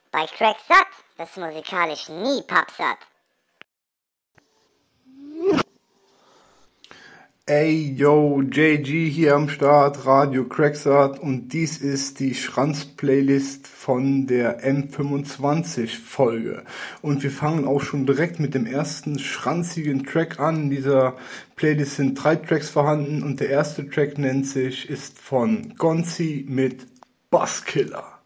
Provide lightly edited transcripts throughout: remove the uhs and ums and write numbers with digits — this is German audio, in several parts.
Bei Cracksatt wirst du musikalisch nie pappsatt. Ey, yo, JG hier am Start, Radio Cracksatt, und dies ist die Schranz-Playlist von der M25-Folge. Und wir fangen auch schon direkt mit dem ersten schranzigen Track an. In dieser Playlist sind 3 Tracks vorhanden und der erste Track ist von Gonzi mit Basskiller.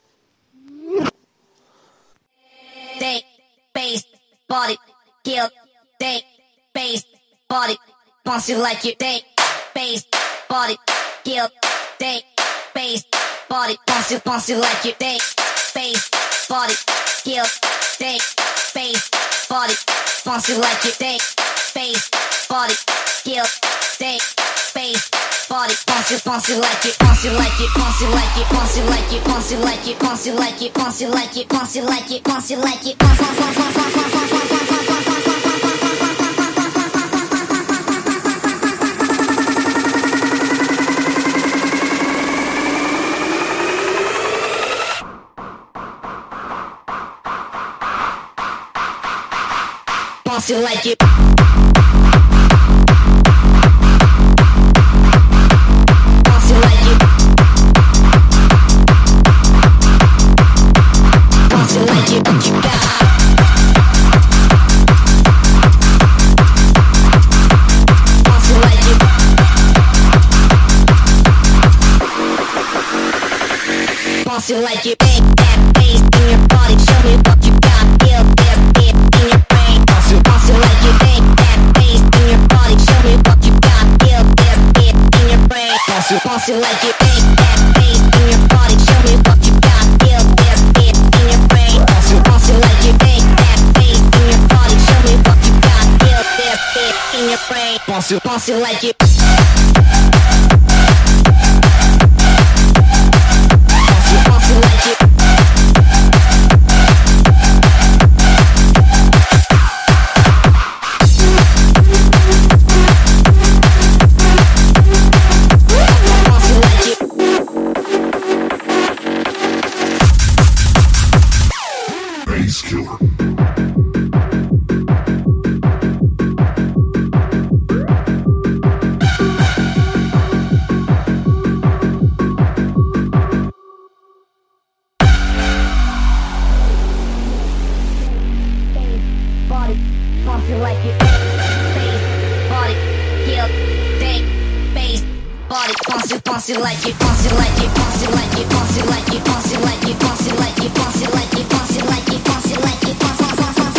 They, bass, body, kill, they, bass, body. Bounce you like you, they, bass, body, kill, they, bass, body, bounce you like you, they, bass, body, kill, they, bass, body, bounce you like you, they, bass, body, kill, they, bass, body, bounce you like it, bounce you like it, bounce you like it, bounce you like it, bounce you like it, bounce you like it, bounce you like it, bounce you like it, bounce you like it, bounce. Bounce you like it. Bounce you like it. Bounce you like it. What you got? Bounce you like it. Bounce you like it. Bang that bass in your body. Show me what you got. Feel this beat in your brain. Bounce you like you bang that bass in your body. Show me what you got. Feel this beat in your brain. Bounce you like you bang that bass in your body. Show me what you got. Feel this beat in your brain. Bounce you like you bang that bass in your body. Show me what you got. Feel this beat in your brain. Bounce you like you. Bounce you like it. Bounce you like it, bounce you like it, bounce you like it, bounce you like it, bounce you like it, bounce you like it, bounce you like it, bounce you like it, bounce you like it, bounce.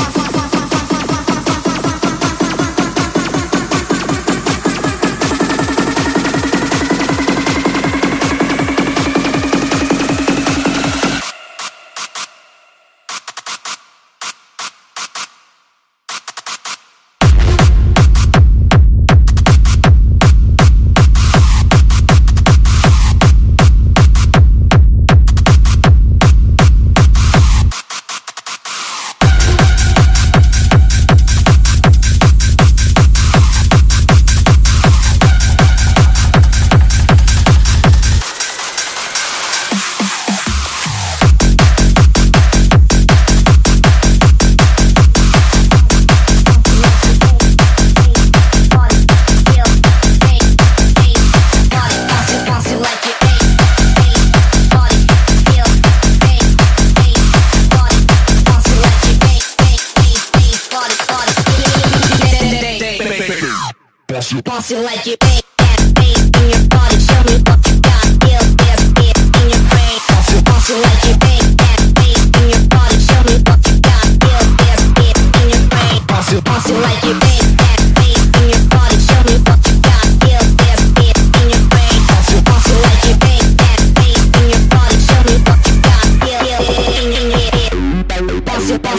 Bounce you like you bang that bass in your body. Show me what you got. Feel this beat in your brain. Bounce you like you bang that bass in your body. Show me what you got. Feel this beat in your brain. Bounce you like you bang that bass in your body. Show me what you got. Feel this beat in your brain. Bounce you like you bang that bass in your body. Show me what you got. Feel it in your head. Bounce you.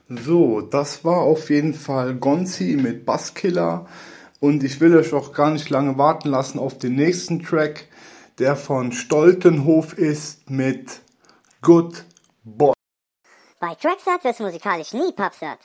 So, das war auf jeden Fall Gonzi mit Basskiller und ich will euch auch gar nicht lange warten lassen auf den nächsten Track, der von Stoltenhof ist mit Good Boy. Bei Tracksat wird's musikalisch nie Popsat.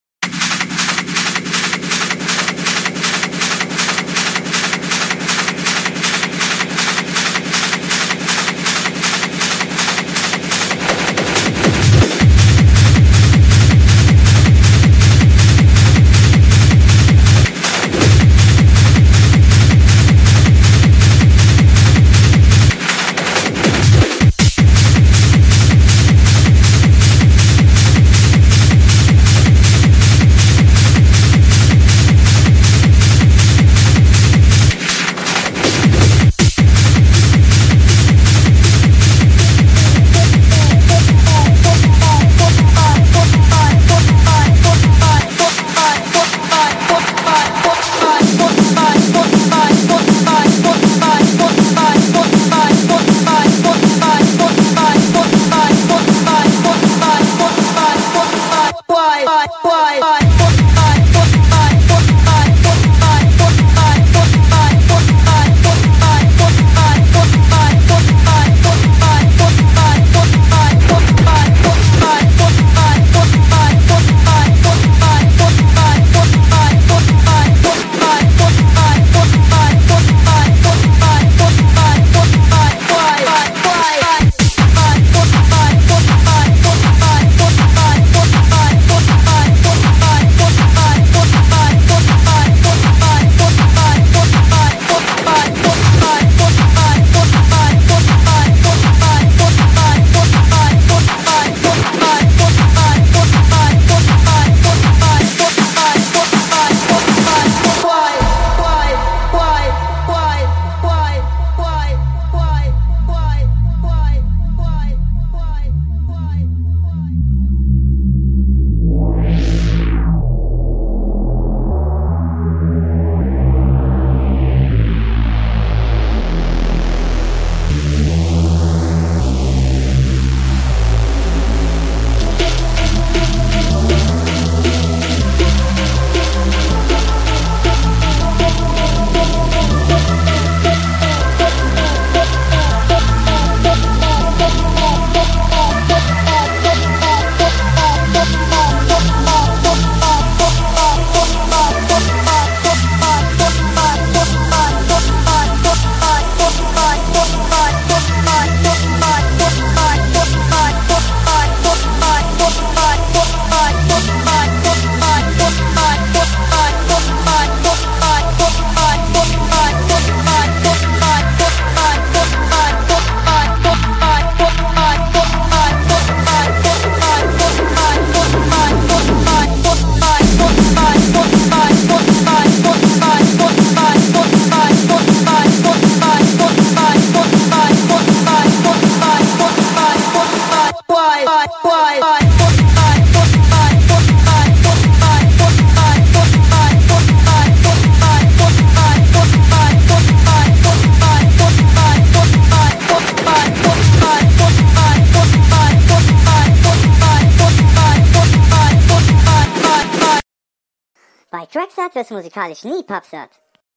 Bei Tracksat wird's musikalisch nie Popsat.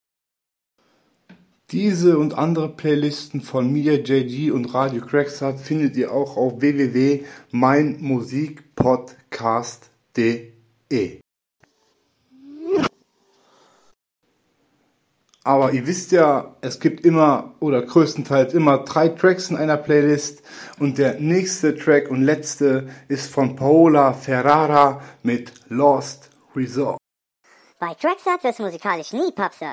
Diese und andere Playlisten von mir, JG und Radio Cracksat findet ihr auch auf www.meinmusikpodcast.de. Aber ihr wisst ja, es gibt immer oder größtenteils immer 3 Tracks in einer Playlist und der nächste Track und letzte ist von Paola Ferrara mit Lost Resort. Bei Tracksat wird's musikalisch nie Popsat.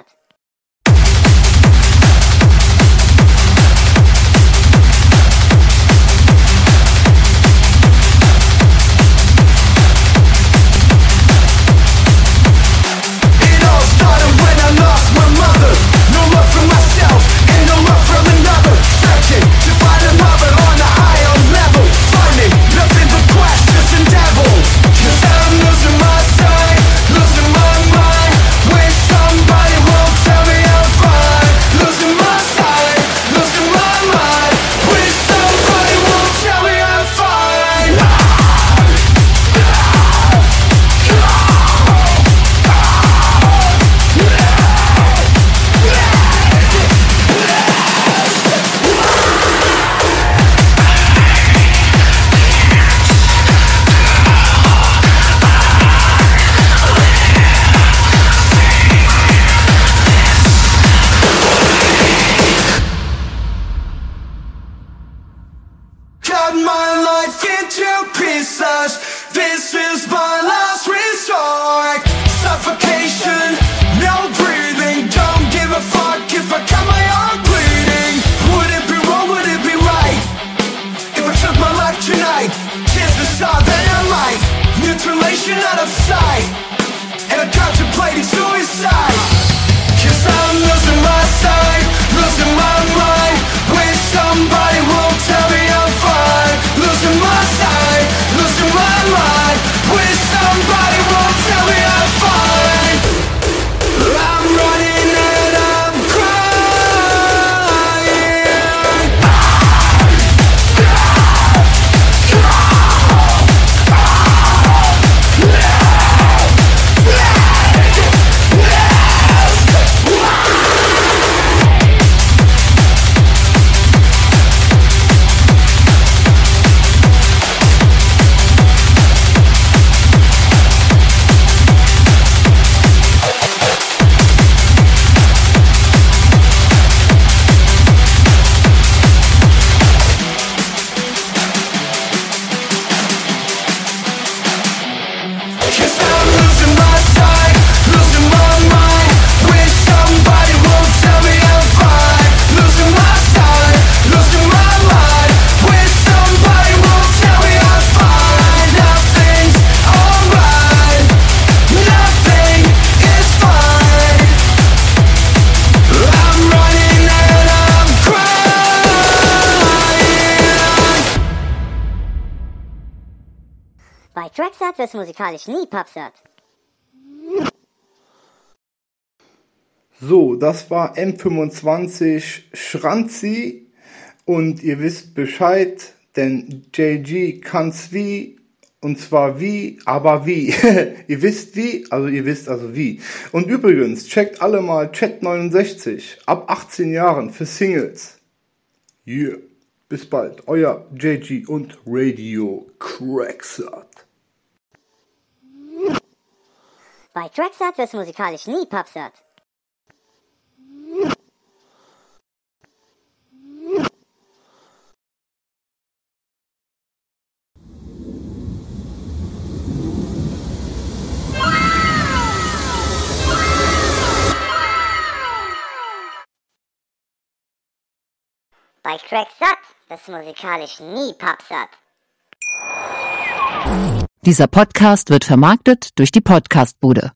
Tracksat wird's musikalisch nie Popsat. So, das war M25 Schranzi und ihr wisst Bescheid, denn JG kann's wie, und zwar wie, aber wie. Ihr wisst wie, also ihr wisst also wie. Und übrigens, checkt alle mal Chat69, ab 18 Jahren für Singles. Yeah, bis bald, euer JG und Radio Cracksat. Bei Tracksat wird's musikalisch nie Popsat. Bei Tracksat wird's musikalisch nie Popsat. Dieser Podcast wird vermarktet durch die Podcastbude.